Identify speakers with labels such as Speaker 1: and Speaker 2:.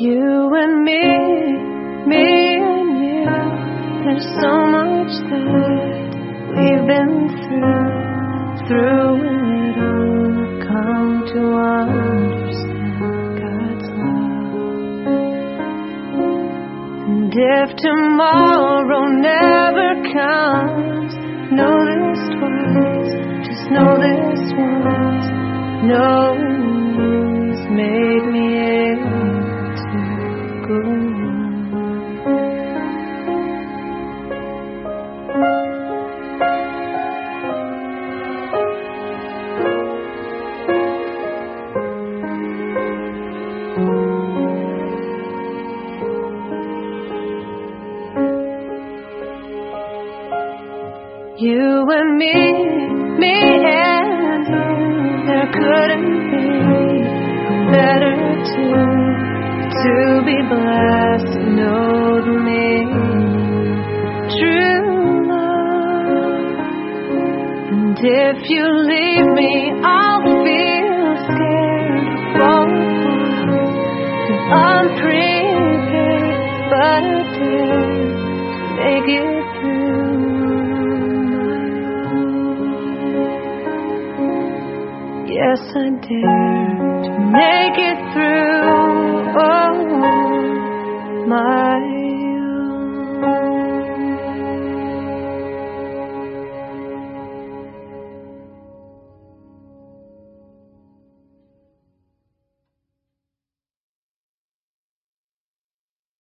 Speaker 1: You and me and you. There's so much that we've been through it all. Come to understand God's love. And if tomorrow never comes, know this twice, just know this once. Knowing you's made me able to go on. You and me and you, there couldn't be a better two to be blessed, know the meaning, true love. And if you leave me, I'll feel scared to fall apart, and unprepared, but I dare to make it through. Yes, I dare to make it through.